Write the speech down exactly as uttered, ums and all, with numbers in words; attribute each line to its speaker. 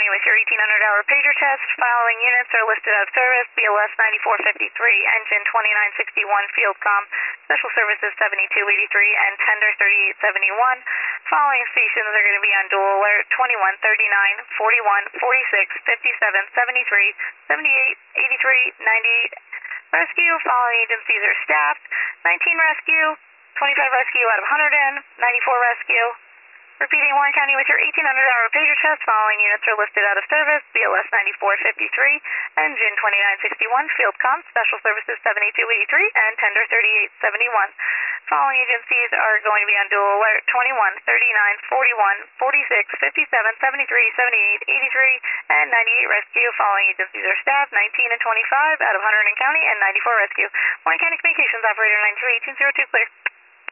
Speaker 1: County with your eighteen hundred hour pager test. Following units are listed out of service: B L S ninety-four fifty-three, engine twenty-nine sixty-one, field comm, special services seventy-two eighty-three, and tender thirty-eight seventy-one. Following stations are going to be on dual alert: twenty-one thirty-nine, forty-one, forty-six, fifty-seven, seventy-three, seventy-eight, eighty-three, ninety-eight. Rescue. Following agencies are staffed: nineteen rescue, twenty-five rescue out of one hundred, ninety-four rescue. Repeating, Warren County with your eighteen hundred hour pager test. Following units are listed out of service: B L S ninety-four fifty-three, engine twenty-nine sixty-one, field comm, special services seventy-two eighty-three, and tender thirty-eight seventy-one. Following agencies are going to be on dual alert: twenty-one thirty-nine, forty-one, forty-six, fifty-seven, seventy-three, seventy-eight, eighty-three, and ninety-eight rescue. Following agencies are staffed: nineteen and twenty-five out of one hundred County, and ninety-four rescue. Warren County Communications Operator nine two eight two zero two, clear.